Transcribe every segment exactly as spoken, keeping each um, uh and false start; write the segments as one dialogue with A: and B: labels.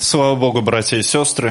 A: Слава Богу, братья и сестры.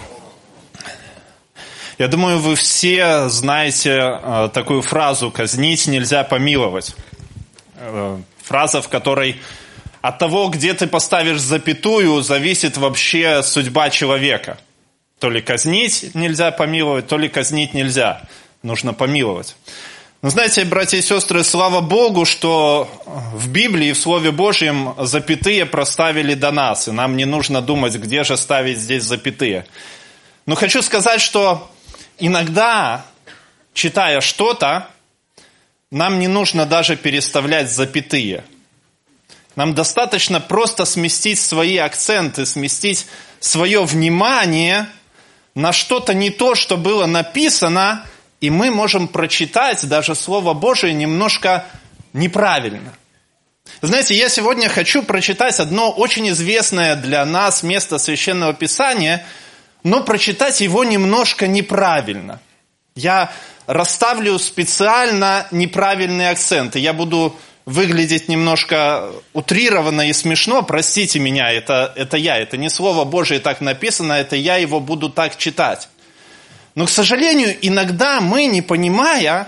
A: Я думаю, вы все знаете э, такую фразу «казнить нельзя помиловать». Э, фраза, в которой от того, где ты поставишь запятую, зависит вообще судьба человека. То ли казнить нельзя помиловать, то ли казнить нельзя. Нужно помиловать. Но знаете, братья и сестры, слава Богу, что в Библии, в Слове Божьем запятые проставили до нас, и нам не нужно думать, где же ставить здесь запятые. Но хочу сказать, что иногда, читая что-то, нам не нужно даже переставлять запятые. Нам достаточно просто сместить свои акценты, сместить свое внимание на что-то не то, что было написано, и мы можем прочитать даже Слово Божие немножко неправильно. Знаете, я сегодня хочу прочитать одно очень известное для нас место Священного Писания, но прочитать его немножко неправильно. Я расставлю специально неправильные акценты. Я буду выглядеть немножко утрированно и смешно. Простите меня, это, это я. Это не Слово Божие так написано, это я его буду так читать. Но, к сожалению, иногда мы, не понимая,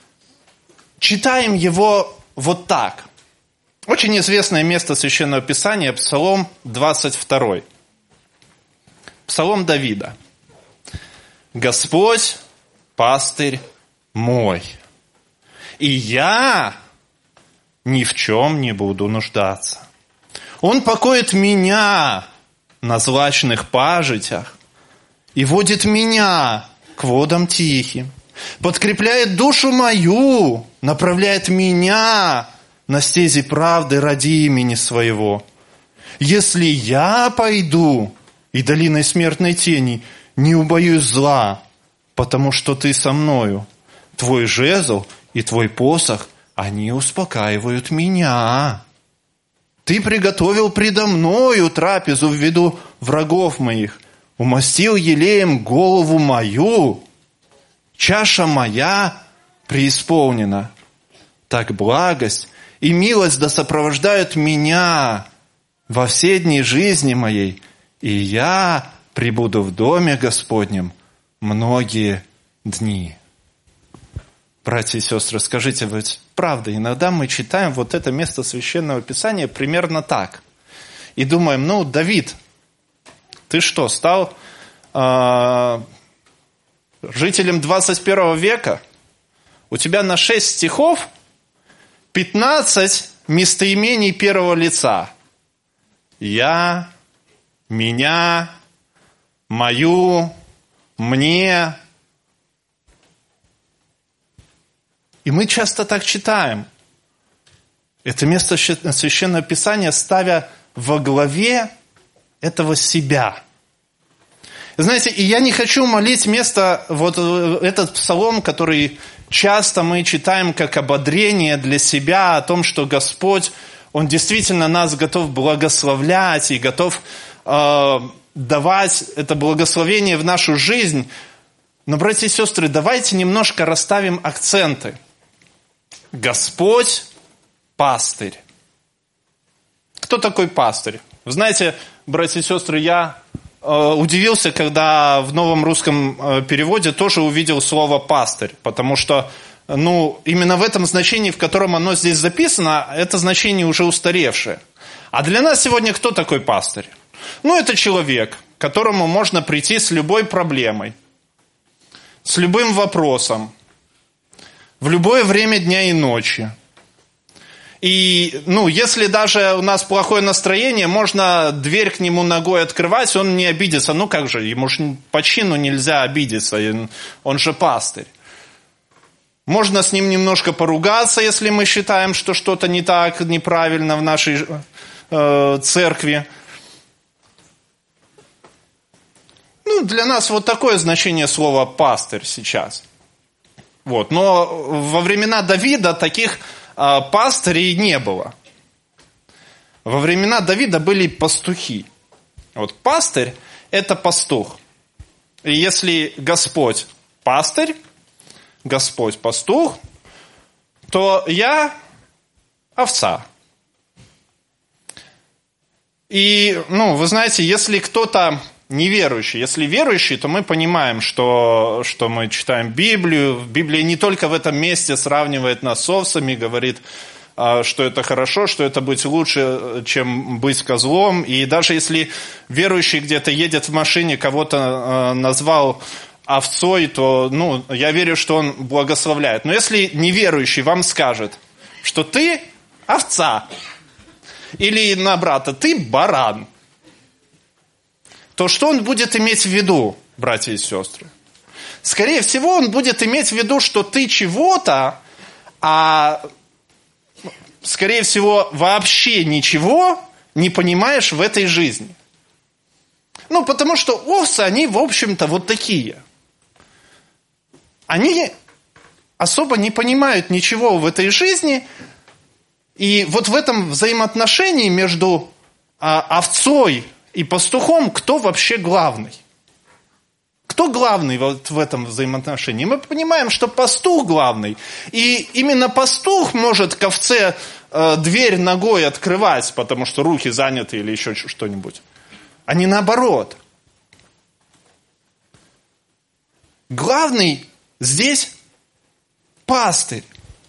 A: читаем его вот так. Очень известное место Священного Писания, Псалом двадцать два. Псалом Давида. «Господь, пастырь мой, и я ни в чем не буду нуждаться. Он покоит меня на злачных пажитях и водит меня к водам тихим, подкрепляет душу мою, направляет меня на стези правды ради имени своего. Если я пойду и долиной смертной тени, не убоюсь зла, потому что ты со мною. Твой жезл и твой посох, они успокаивают меня. Ты приготовил предо мною трапезу в виду врагов моих, умастил елеем голову мою, чаша моя преисполнена. Так благость и милость да сопровождают меня во все дни жизни моей, и я пребуду в доме Господнем многие дни». Братья и сестры, скажите, ведь правда, иногда мы читаем вот это место Священного Писания примерно так. И думаем, ну, Давид, ты что, стал э, жителем двадцать первого века? У тебя на шесть стихов пятнадцать местоимений первого лица. Я, меня, мою, мне. И мы часто так читаем. Это место Священного Писания, ставя во главе этого себя. Знаете, и я не хочу молить место, вот этот псалом, который часто мы читаем как ободрение для себя, о том, что Господь, Он действительно нас готов благословлять и готов э, давать это благословение в нашу жизнь. Но, братья и сестры, давайте немножко расставим акценты. Господь – пастырь. Кто такой пастырь? Вы знаете, братья и сестры, я э, удивился, когда в новом русском э, переводе тоже увидел слово «пастырь», потому что ну, именно в этом значении, в котором оно здесь записано, это значение уже устаревшее. А для нас сегодня кто такой пастырь? Ну, это человек, к которому можно прийти с любой проблемой, с любым вопросом, в любое время дня и ночи. И, ну, если даже у нас плохое настроение, можно дверь к нему ногой открывать, он не обидится. Ну, как же, ему же по чину нельзя обидеться, он же пастырь. Можно с ним немножко поругаться, если мы считаем, что что-то не так, неправильно в нашей э, церкви. Ну, для нас вот такое значение слова «пастырь» сейчас. Вот. Но во времена Давида таких э, пастырей не было. Во времена Давида были пастухи. Вот пастырь – это пастух. И если Господь пастырь, Господь пастух, то я овца. И, ну, вы знаете, если кто-то неверующий, если верующий, то мы понимаем, что, что мы читаем Библию. Библия не только в этом месте сравнивает нас с овцами, говорит, что это хорошо, что это быть лучше, чем быть козлом. И даже если верующий где-то едет в машине, кого-то назвал овцой, то, ну, я верю, что он благословляет. Но если неверующий вам скажет, что ты овца, или на брата, ты баран, то что он будет иметь в виду, братья и сестры? Скорее всего, он будет иметь в виду, что ты чего-то, а скорее всего, вообще ничего не понимаешь в этой жизни. Ну, потому что овцы, они, в общем-то, вот такие. Они особо не понимают ничего в этой жизни, и вот в этом взаимоотношении между а, овцой и пастухом, кто вообще главный? Кто главный вот в этом взаимоотношении? Мы понимаем, что пастух главный. И именно пастух может к овце э, дверь ногой открывать, потому что руки заняты или еще что-нибудь. А не наоборот. Главный здесь пастырь.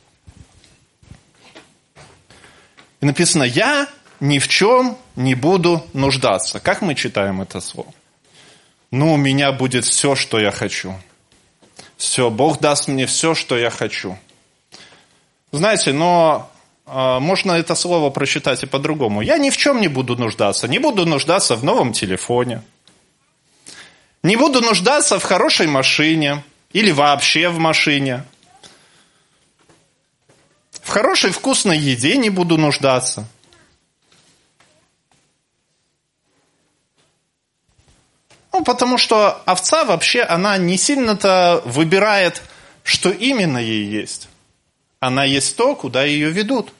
A: И написано, я ни в чем не буду нуждаться. Как мы читаем это слово? Ну, у меня будет все, что я хочу. Все, Бог даст мне все, что я хочу. Знаете, но э, можно это слово прочитать и по-другому. Я ни в чем не буду нуждаться. Не буду нуждаться в новом телефоне. Не буду нуждаться в хорошей машине. Или вообще в машине. В хорошей вкусной еде не буду нуждаться. Ну, потому что овца вообще, она не сильно-то выбирает, что именно ей есть. Она есть то, куда ее ведут.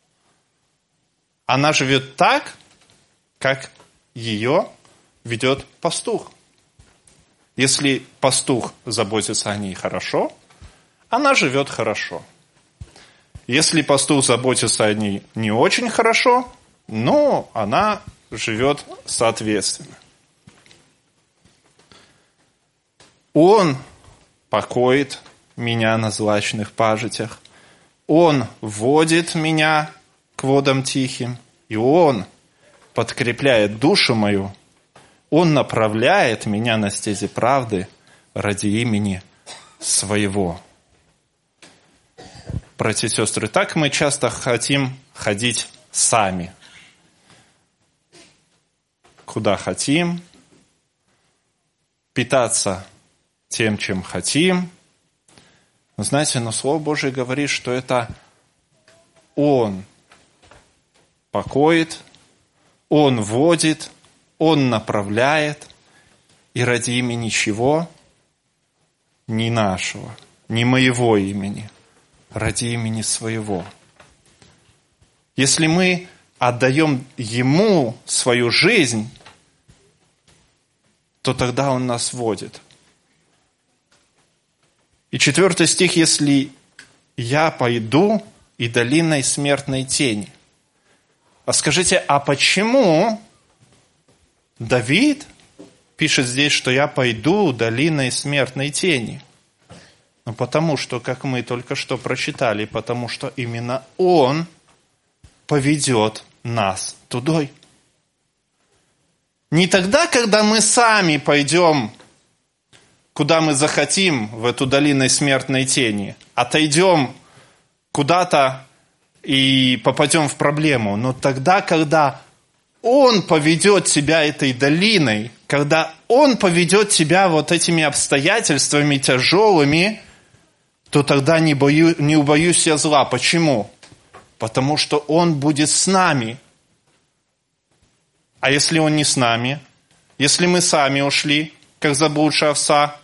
A: Она живет так, как ее ведет пастух. Если пастух заботится о ней хорошо, она живет хорошо. Если пастух заботится о ней не очень хорошо, но она живет соответственно. Он покоит меня на злачных пажитях. Он вводит меня к водам тихим. И Он подкрепляет душу мою. Он направляет меня на стези правды ради имени Своего. Братья и сестры, так мы часто хотим ходить сами. Куда хотим. Питаться тем, чем хотим. Но знаете, но Слово Божие говорит, что это Он покоит, Он водит, Он направляет, и ради имени чего? Не нашего, не моего имени, ради имени Своего. Если мы отдаем Ему свою жизнь, то тогда Он нас водит. И четвертый стих, если я пойду и долиной смертной тени. А скажите, а почему Давид пишет здесь, что я пойду долиной смертной тени? Ну, потому что, как мы только что прочитали, потому что именно Он поведет нас тудой. Не тогда, когда мы сами пойдем куда мы захотим, в эту долину смертной тени, отойдем куда-то и попадем в проблему. Но тогда, когда Он поведет тебя этой долиной, когда Он поведет тебя вот этими обстоятельствами тяжелыми, то тогда не, бою, не убоюсь я зла. Почему? Потому что Он будет с нами. А если Он не с нами? Если мы сами ушли, как заблудшая овца,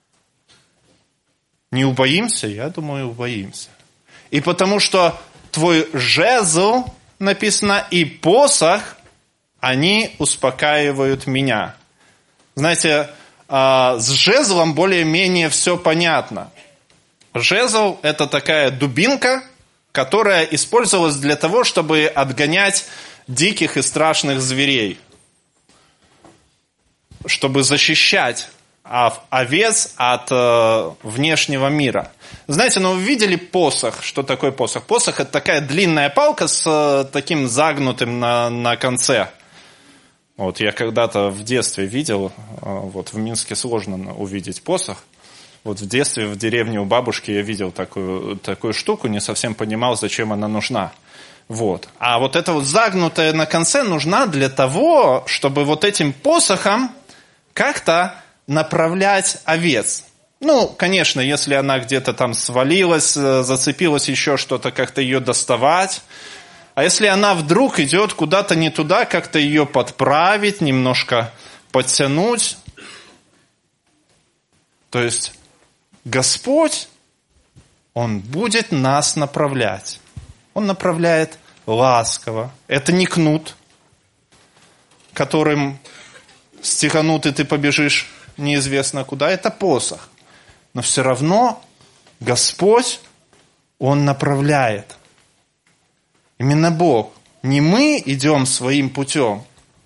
A: не убоимся? Я думаю, убоимся. И потому что твой жезл, написано, и посох, они успокаивают меня. Знаете, с жезлом более-менее все понятно. Жезл – это такая дубинка, которая использовалась для того, чтобы отгонять диких и страшных зверей, чтобы защищать овец от э, внешнего мира. Знаете, ну вы видели посох? Что такое посох? Посох – это такая длинная палка с э, таким загнутым на, на конце. Вот я когда-то в детстве видел, э, вот в Минске сложно увидеть посох. Вот в детстве в деревне у бабушки я видел такую, такую штуку, не совсем понимал, зачем она нужна. Вот. А вот эта вот загнутая на конце нужна для того, чтобы вот этим посохом как-то направлять овец. Ну, конечно, если она где-то там свалилась, зацепилась, еще что-то, как-то ее доставать. А если она вдруг идет куда-то не туда, как-то ее подправить, немножко подтянуть. То есть Господь, Он будет нас направлять. Он направляет ласково. Это не кнут, которым стиханут, и ты побежишь неизвестно куда. Это посох. Но все равно Господь, Он направляет. Именно Бог. Не мы идем своим путем,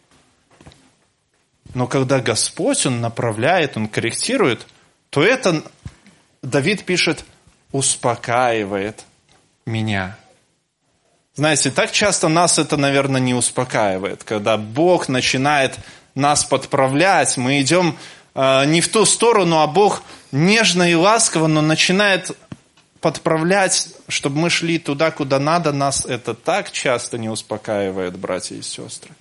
A: но когда Господь, Он направляет, Он корректирует, то это, Давид пишет, успокаивает меня. Знаете, так часто нас это, наверное, не успокаивает. Когда Бог начинает нас подправлять, мы идем э, не в ту сторону, а Бог нежно и ласково, но начинает подправлять, чтобы мы шли туда, куда надо. Нас это так часто не успокаивает, братья и сестры.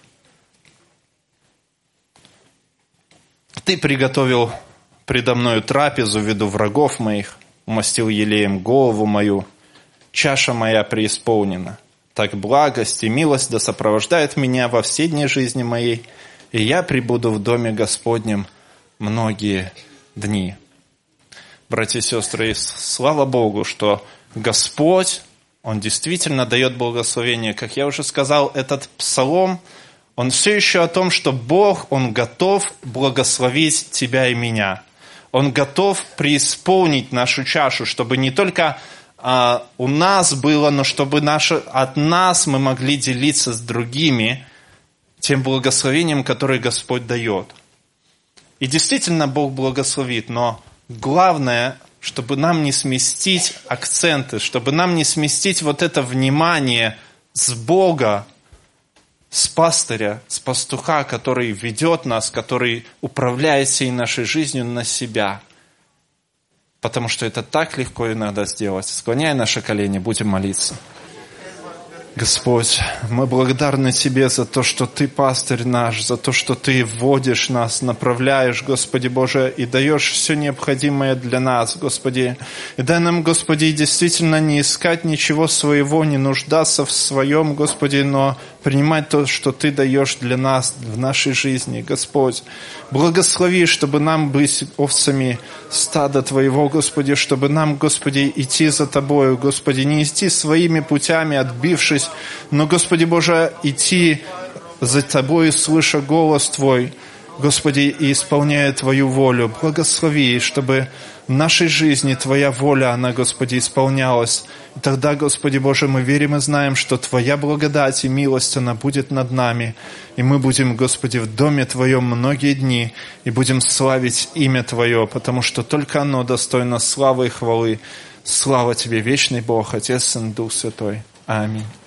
A: Ты приготовил предо мною трапезу в виду врагов моих, умастил елеем голову мою, чаша моя преисполнена. Так благость и милость да сопровождает меня во все дни жизни моей, и я пребуду в доме Господнем многие дни. Братья и сестры, слава Богу, что Господь, Он действительно дает благословение. Как я уже сказал, этот псалом, он все еще о том, что Бог, Он готов благословить тебя и меня. Он готов преисполнить нашу чашу, чтобы не только а, у нас было, но чтобы наше, от нас мы могли делиться с другими тем благословением, которое Господь дает. И действительно Бог благословит, но главное, чтобы нам не сместить акценты, чтобы нам не сместить вот это внимание с Бога, с пастыря, с пастуха, который ведет нас, который управляет всей нашей жизнью, на себя. Потому что это так легко иногда сделать. Склоняй наши колени, будем молиться. Господь, мы благодарны Тебе за то, что Ты пастырь наш, за то, что Ты вводишь нас, направляешь, Господи Боже, и даешь все необходимое для нас, Господи. И дай нам, Господи, действительно не искать ничего своего, не нуждаться в своем, Господи, но принимать то, что Ты даешь для нас в нашей жизни, Господь. Благослови, чтобы нам быть овцами стада Твоего, Господи, чтобы нам, Господи, идти за Тобою, Господи, не идти своими путями, отбившись, но, Господи Боже, идти за Тобой, слыша голос Твой, Господи, и исполняя Твою волю. Благослови, чтобы в нашей жизни Твоя воля, она, Господи, исполнялась. И тогда, Господи Боже, мы верим и знаем, что Твоя благодать и милость, она будет над нами. И мы будем, Господи, в доме Твоем многие дни и будем славить имя Твое, потому что только оно достойно славы и хвалы. Слава Тебе, вечный Бог, Отец, Сын, Дух Святой. Аминь.